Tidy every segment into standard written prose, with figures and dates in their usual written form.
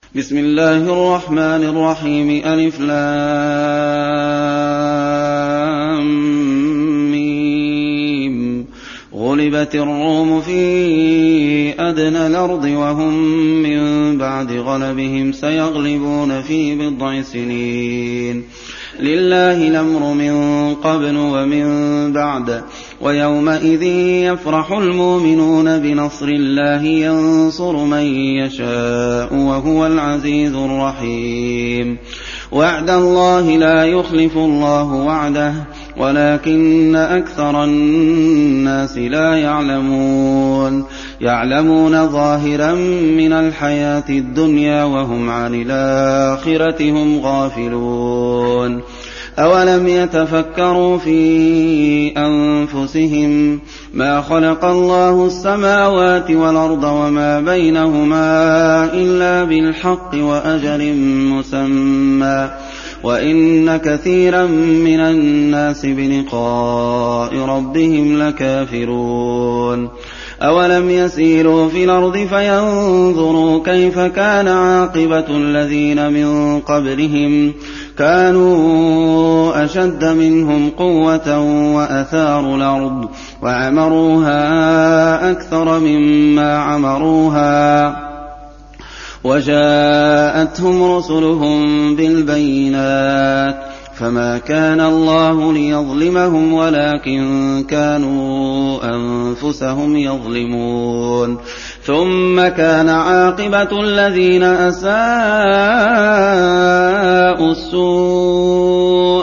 بسم الله الرحمن الرحيم. ألف لام ميم. غلبت الروم في أدنى الأرض وهم من بعد غلبهم سيغلبون في بضع سنين. لله الأمر من قبل ومن بعد. ويومئذ يفرح المؤمنون بنصر الله ينصر من يشاء وهو العزيز الرحيم. وعد الله لا يخلف الله وعده ولكن أكثر الناس لا يعلمون ظاهرا من الحياة الدنيا وهم عن الآخرة هم غافلون. أولم يتفكروا في أنفسهم ما خلق الله السماوات والأرض وما بينهما إلا بالحق وأجل مسمى وإن كثيرا من الناس بلقاء ربهم لكافرون. أولم يسيروا في الأرض فينظروا كيف كان عاقبة الذين من قبلهم كانوا أشد منهم قوة وأثاروا الأرض وعمروها أكثر مما عمروها وجاءتهم رسلهم بالبينات فما كان الله ليظلمهم ولكن كانوا أنفسهم يظلمون. ثم كان عاقبة الذين أساءوا السوء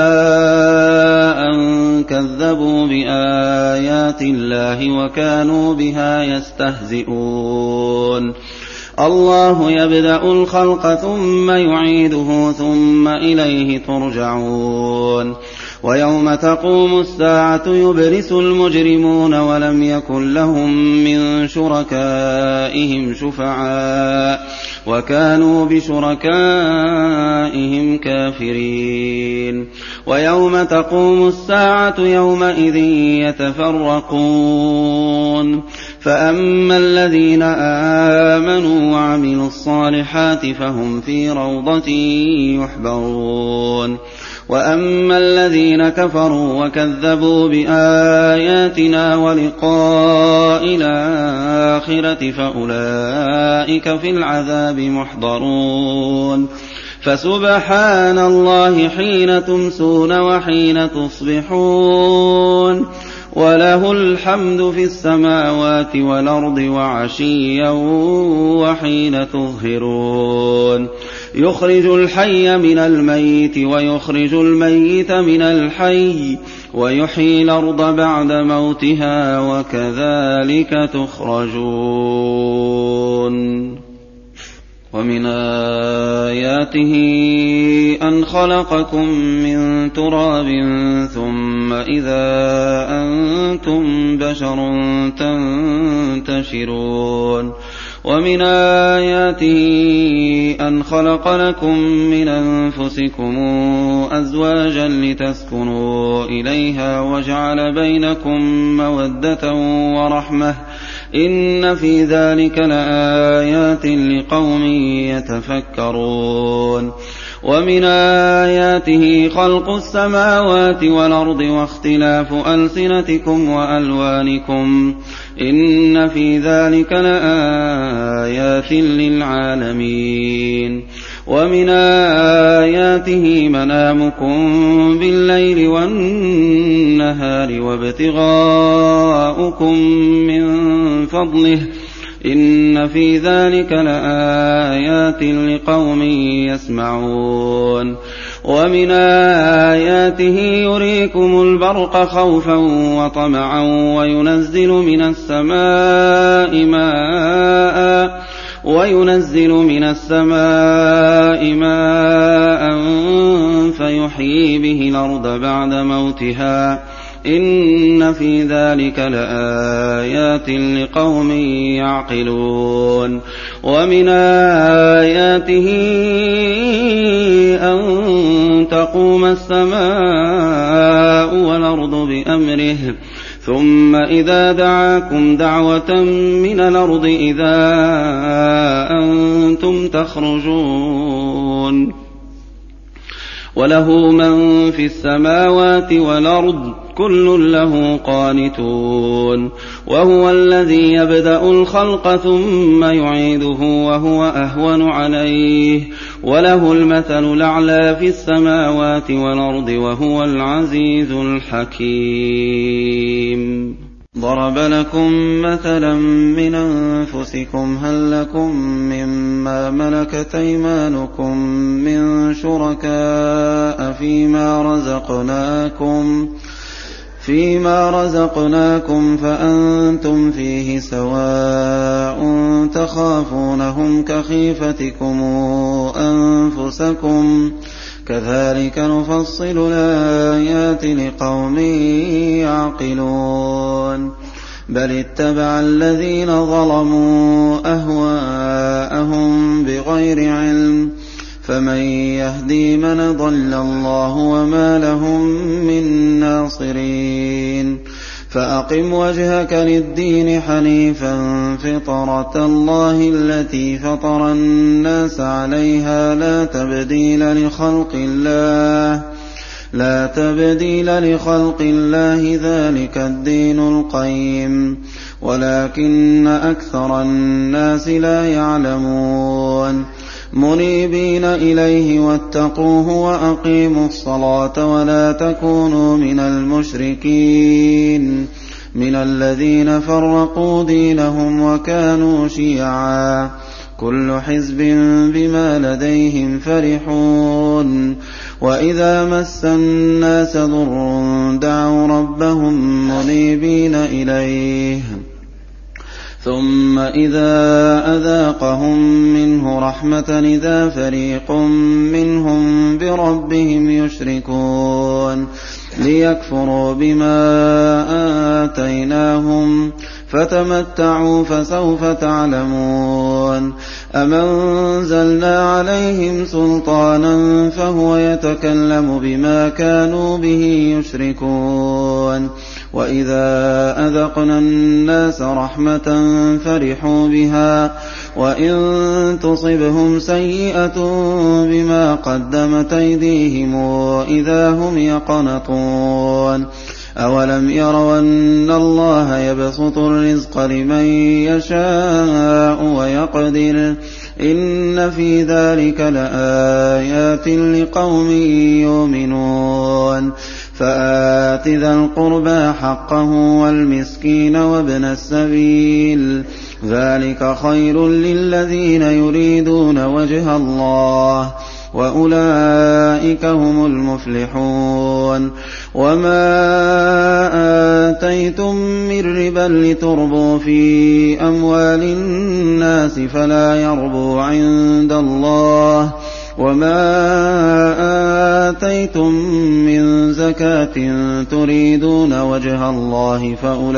أن كذبوا بآيات الله وكانوا بها يستهزئون. الله يبدأ الخلق ثم يعيده ثم إليه ترجعون. ويوم تقوم الساعة يبلس المجرمون ولم يكن لهم من شركائهم شفعاء وكانوا بشركائهم كافرين. ويوم تقوم الساعة يومئذ يتفرقون فأما الذين آمنوا وعملوا الصالحات فهم في روضة يحبرون. وأما الذين كفروا وكذبوا بآياتنا ولقاء الآخرة فأولئك في العذاب محضرون. فسبحان الله حين تمسون وحين تصبحون وله الحمد في السماوات والأرض وعشيا وحين تظهرون. يخرج الحي من الميت ويخرج الميت من الحي ويحيي الأرض بعد موتها وكذلك تخرجون. ومن آياته أن خلقكم من تراب ثم إذا أنتم بشر تنتشرون. ومن آياته أن خلق لكم من أنفسكم أزواجا لتسكنوا إليها وجعل بينكم مودة ورحمة إن في ذلك لآيات لقوم يتفكرون. ومن آياته خلق السماوات والأرض واختلاف ألسنتكم وألوانكم إن في ذلك لآيات للعالمين. ومن آياته منامكم بالليل والنهار وابتغاؤكم من فضله إن في ذلك لآيات لقوم يسمعون. ومن آياته يريكم البرق خوفا وطمعا وينزل من السماء ماء فيحيي به الأرض بعد موتها إن في ذلك لآيات لقوم يعقلون. ومن آياته أن تقوم السماء والأرض بأمره ثم إذا دعاكم دعوة من الأرض إذا أنتم تخرجون وله من في السماوات والأرض كل له قانتون وهو الذي يبدأ الخلق ثم يعيده وهو أهون عليه وله المثل الأعلى في السماوات والأرض وهو العزيز الحكيم. ضرب لكم مثلا من أنفسكم هل لكم مما ملكت أيمانكم من شركاء فيما رزقناكم فأنتم فيه سواء تخافونهم كخيفتكم أنفسكم كذلك نفصل الآيات لقوم يعقلون بل اتبع الذين ظلموا أهواءهم بغير علم فمن يهدي من ضل الله وما لهم من ناصرين فأقم وجهك للدين حنيفا فطرة الله التي فطر الناس عليها لا تبديل لخلق الله ذلك الدين القيم ولكن أكثر الناس لا يعلمون منيبين إليه واتقوه وأقيموا الصلاة ولا تكونوا من المشركين من الذين فرقوا دينهم وكانوا شيعا كل حزب بما لديهم فرحون وإذا مس الناس ضر دعوا ربهم منيبين إليه ثم إذا أذاقهم منه رحمة إذا فريق منهم بربهم يشركون ليكفروا بما آتيناهم فتمتعوا فسوف تعلمون أم أنزلنا عليهم سلطانا فهو يتكلم بما كانوا به يشركون وإذا أذقنا الناس رحمة فرحوا بها وإن تصبهم سيئة بما قدمت أيديهم إذا هم يقنطون أولم يروا أن الله يبسط الرزق لمن يشاء ويقدر إن في ذلك لآيات لقوم يؤمنون فآت ذا القربى حقه والمسكين وابن السبيل ذلك خير للذين يريدون وجه الله وأولئك هم المفلحون وما آتيتم من ربا لتربوا في أموال الناس فلا يربو عند الله وما آتيتم من زكاة تريدون وجه الله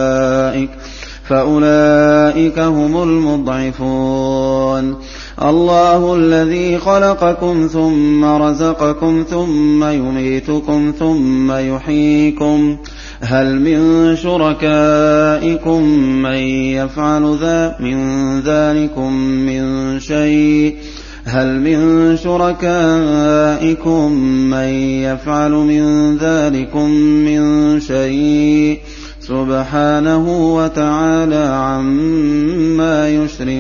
فأولئك هم المضعفون الله الذي خلقكم ثم رزقكم ثم يميتكم ثم يحييكم هل من شركائكم من يفعل من ذلكم من شيء سبحانه وتعالى عما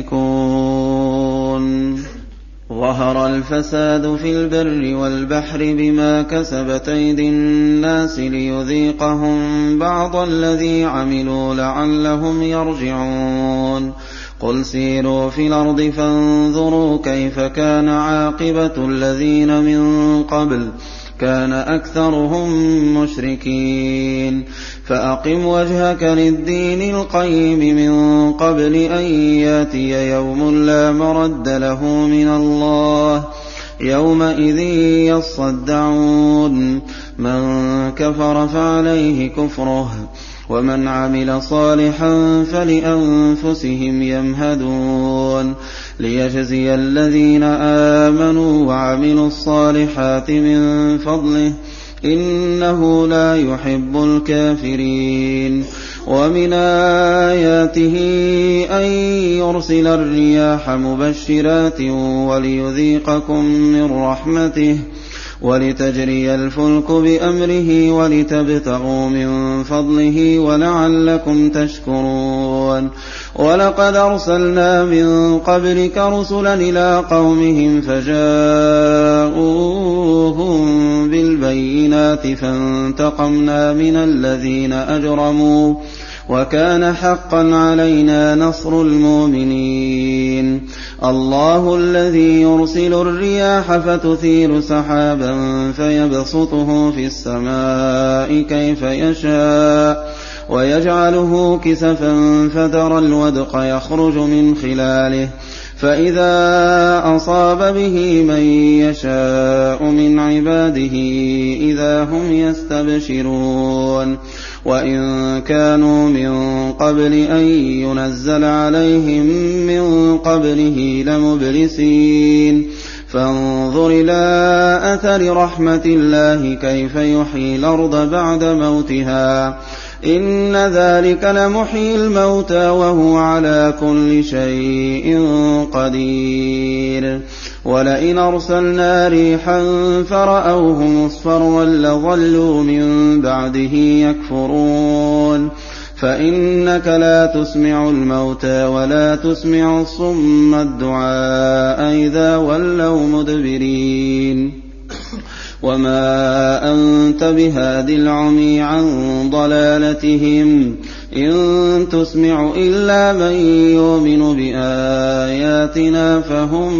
يشركون ظهر الفساد في البر والبحر بما كسبت أيدي الناس ليذيقهم بعض الذي عملوا لعلهم يرجعون قل سيروا في الأرض فانظروا كيف كان عاقبة الذين من قبل كان أكثرهم مشركين فأقم وجهك للدين القيم من قبل أن ياتي يوم لا مرد له من الله يومئذ يصدعون من كفر فعليه كفره ومن عمل صالحا فلأنفسهم يمهدون ليجزي الذين آمنوا وعملوا الصالحات من فضله إنه لا يحب الكافرين ومن آياته أن يرسل الرياح مبشرات وليذيقكم من رحمته ولتجري الفلك بأمره ولتبتغوا من فضله ولعلكم تشكرون ولقد أرسلنا من قبلك رسلا إلى قومهم فجاءوهم بالبينات فانتقمنا من الذين أجرموا وكان حقا علينا نصر المؤمنين الله الذي يرسل الرياح فتثير سحابا فيبسطه في السماء كيف يشاء ويجعله كسفا فترى الودق يخرج من خلاله فإذا أصاب به من يشاء من عباده إذا هم يستبشرون وإن كانوا من قبل أن ينزل عليهم من قبله لمبلسين فانظر إلى أثر رحمة الله كيف يحيي الأرض بعد موتها إن ذلك لمحيي الموتى وهو على كل شيء قدير ولئن أرسلنا ريحا فرأوه مصفرا لظلوا من بعده يكفرون فإنك لا تسمع الموتى ولا تسمع الصم الدعاء إذا ولوا مدبرين وما أنت بهاد العمي عن ضلالتهم إن تسمع إلا من يؤمن بآياتنا فهم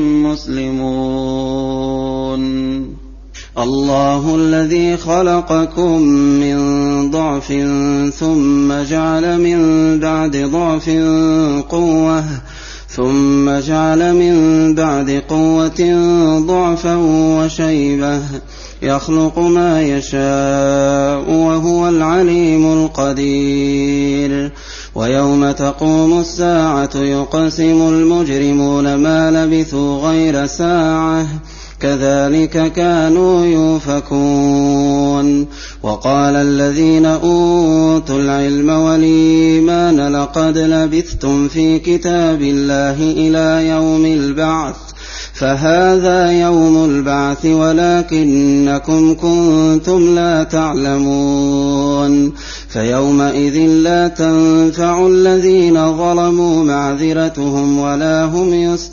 مسلمون الله الذي خلقكم من ضعف ثم جعل من بعد ضعف قوة ثم جعل من بعد قوة ضعفا وشيبة يخلق ما يشاء وهو العليم القدير ويوم تقوم الساعة يقسم المجرمون ما لبثوا غير ساعة كذلك كانوا يؤفكون وقال الذين أوتوا العلم والإيمان لقد لبثتم في كتاب الله إلى يوم البعث فهذا يوم البعث ولكنكم كنتم لا تعلمون فيومئذ لا تنفع الذين ظلموا معذرتهم ولا هم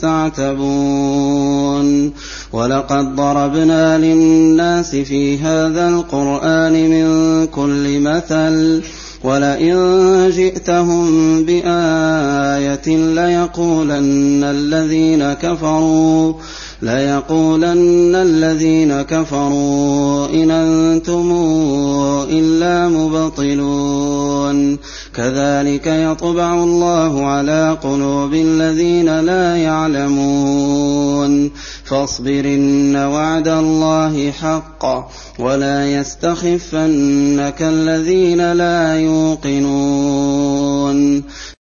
يستعتبون ولقد ضربنا للناس في هذا القرآن من كل مثل ولئن جئتهم بآية ليقولن الذين كفروا إن أنتم إلا مبطلون كذلك يطبع الله على قلوب الذين لا يعلمون فاصبر إن وعد الله حق ولا يستخفنك الذين لا يوقنون